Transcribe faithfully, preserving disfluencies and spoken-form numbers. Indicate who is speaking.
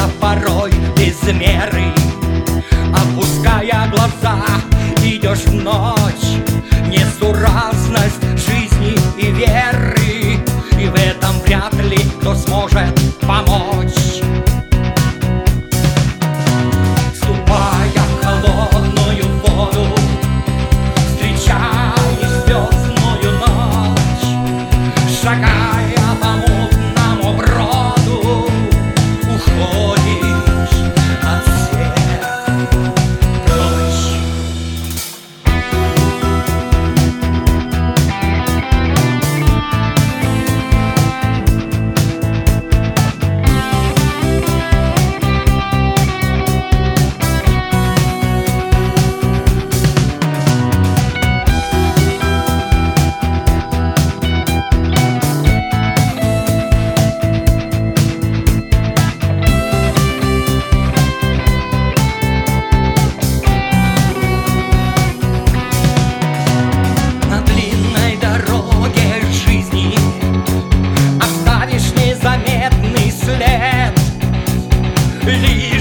Speaker 1: Торопишься порой без меры, опуская глаза, идешь в ночь. Несуразность жизни и веры, и в этом вряд ли кто сможет помочь. Ступая в холодную воду, встречаешь звездную ночь. Шагая по мутному броду, уходишь от всех прочь. Заметный след.